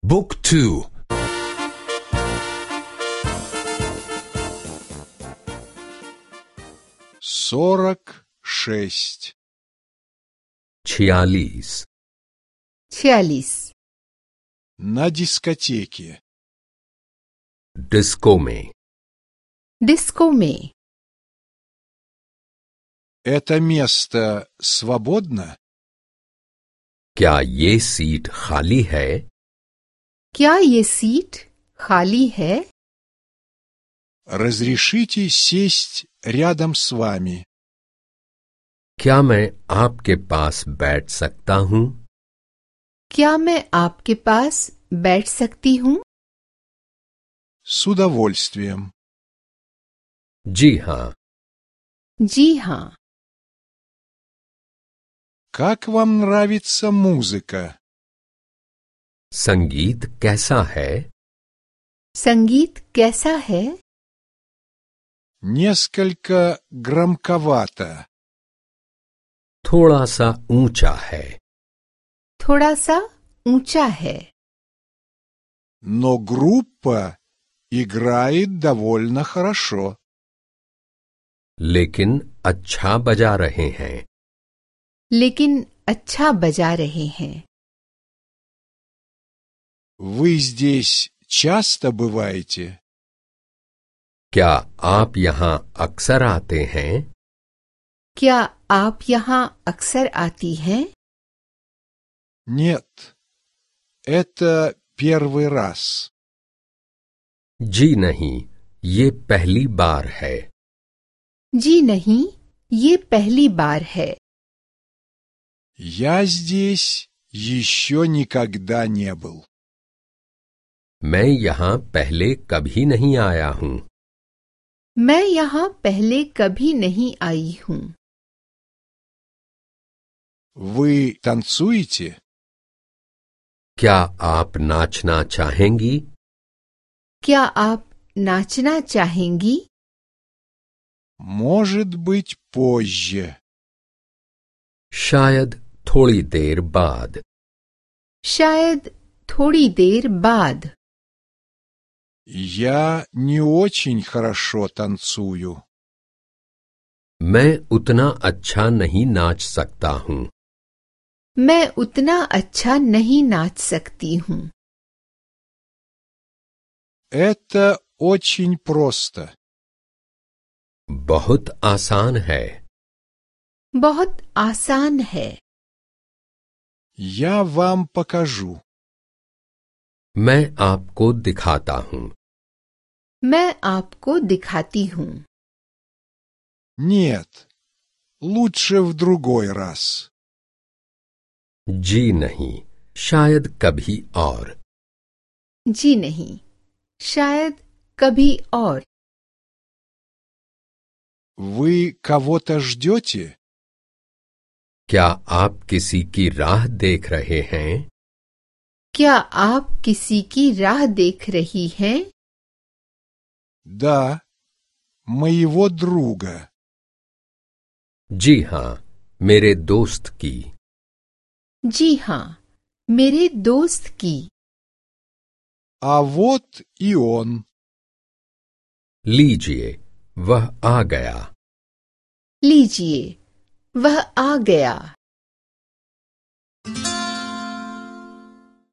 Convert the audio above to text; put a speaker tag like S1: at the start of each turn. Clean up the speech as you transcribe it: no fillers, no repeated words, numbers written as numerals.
S1: บุ๊กทู
S2: 46
S3: 46
S2: на дискотеке.
S3: Disco में
S2: Это место свободно?
S3: क्या ये सीट खाली है?
S4: क्या ये सीट खाली है?
S2: Разрешите сесть рядом с вами?
S3: क्या मैं आपके पास बैठ सकता हूँ?
S4: क्या मैं आपके पास बैठ सकती हूँ?
S2: С удовольствием.
S3: जी हाँ.
S4: जी हाँ.
S2: Как вам нравится музыка?
S3: संगीत कैसा है?
S4: संगीत कैसा है?
S2: Несколько громковато.
S3: थोड़ा सा ऊंचा है.
S4: थोड़ा सा ऊंचा है.
S2: Но группа играет довольно хорошо.
S3: लेकिन अच्छा बजा रहे हैं.
S4: लेकिन अच्छा बजा रहे हैं.
S2: Вы здесь часто बываете?
S3: क्या आप यहाँ अक्सर आते हैं?
S4: क्या आप यहाँ अक्सर आती हैं?
S2: Нет, это первый раз.
S3: जी नहीं, ये पहली बार है.
S4: जी नहीं, ये पहली बार है.
S2: Я здесь еще никогда не был.
S3: मैं यहाँ पहले कभी नहीं आया हूँ.
S4: मैं यहाँ पहले कभी नहीं आई हूँ.
S2: Вы танцуете?
S3: क्या आप नाचना चाहेंगी?
S4: क्या आप नाचना चाहेंगी?
S2: Может быть, позже.
S3: शायद थोड़ी देर बाद.
S4: शायद थोड़ी देर बाद.
S2: Я не очень хорошо танцую.
S3: मैं उतना अच्छा नहीं नाच सकता हूँ.
S4: मैं उतना अच्छा नहीं नाच सकती हूँ.
S2: Это очень просто.
S3: बहुत आसान है.
S4: बहुत आसान है.
S2: Я вам покажу.
S3: मैं आपको दिखाता हूँ.
S4: मैं आपको दिखाती हूँ.
S2: Нет, лучше в другой раз.
S3: जी नहीं, शायद कभी और.
S4: जी नहीं, शायद कभी और.
S2: Вы कого-то ждете?
S3: क्या आप किसी की राह देख रहे हैं?
S4: क्या आप किसी की राह देख रही हैं?
S2: Да, моего друга.
S3: जी हाँ, मेरे दोस्त की.
S4: जी हाँ, मेरे दोस्त की.
S2: А вот и он.
S3: लीजिए, वह आ गया.
S4: लीजिए, वह आ गया.